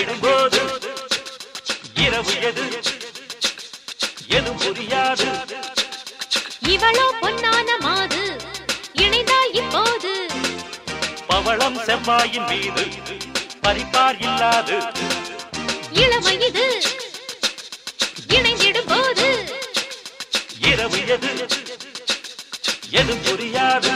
இணைந்திடும் போது இரவு எது எதுவும் புரியாது. இவளோ பொன்னான மாது இணைந்தால் இப்போது பவளம் செவ்வாயின் மீது பறிப்பார் இல்லாது. இளமை இது இணைந்திடும் போது இரவு எது எதுவும் புரியாது.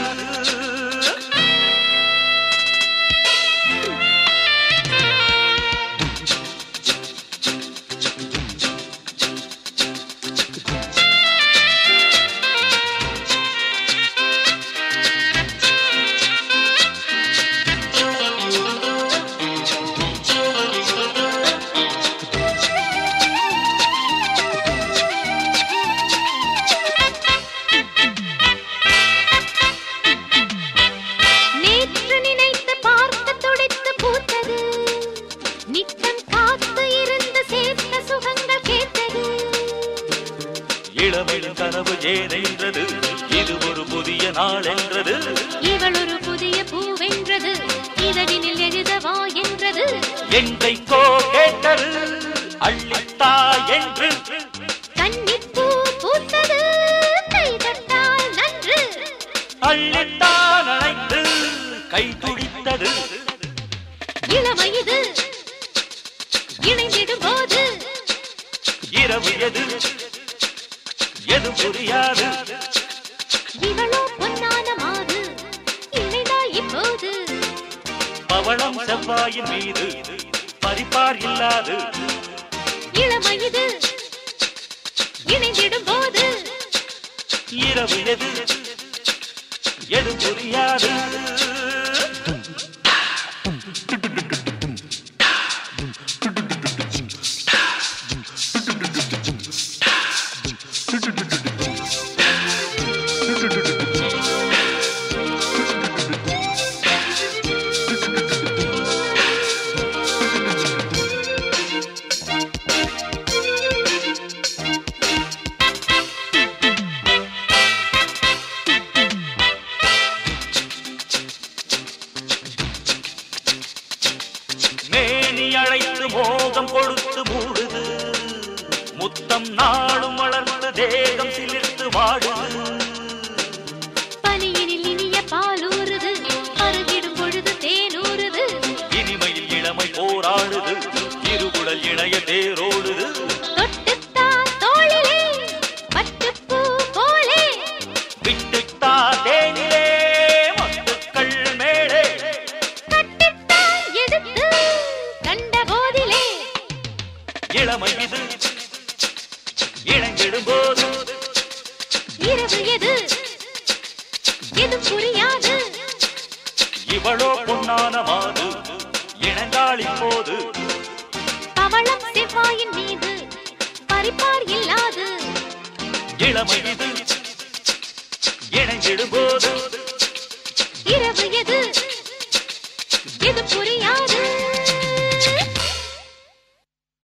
இளமையின் கனவு ஏனென்றது இது ஒரு புதிய நாள் என்றது. இவள் ஒரு புதிய பூவென்றது இதழினில் எழுதவா என்றது. என்றைக்கோ கேட்டது அள்ளித்தா என்று. கன்னிப்பூ பூத்தது கை தட்டால் நன்று. அள்ளித்தா நனைத்து கை துடித்தது. இளமை இது இணைந்திடும் போது இரவு எது எது புரியாது. இவளோ பொன்னான மாது இணைந்தால் இப்போது பவளம் செவ்வாயின் மீது பறிப்பார் இல்லாது. இளமை இது இணைந்திடும் போது இரவு எது எது புரியாது. மேனி அழைத்து மோகம் கொடுத்து மூடுது. முத்தம் நாளும் வளர்ந்து தேகம் சிலிர்த்து வாடுது. பனியினில் இனிய பாலூறுது அருகிடும் பொழுது தேனூறுது. இனிமையில் இளமை போராடுது இருகுடல் இணைய தேரோடுது. தொட்டுத்தா தோளிலே பட்டுப்பூ போலே விட்டுத்தா தேனிலே மத்துக்கள் மேலே. கட்டித்தா எடுத்து கண்ட போதிலே இளமை இது இணைந்திடும் போது இரவு எது எது புரியாது. இவளோ பொன்னான மாது இணைந்தாள் இப்போது. பவளம் செவ்வாயின் மீது பறிப்பார் இல்லாது. இளமை இது இணைந்திடும் போது இரவு எது எது புரியாது.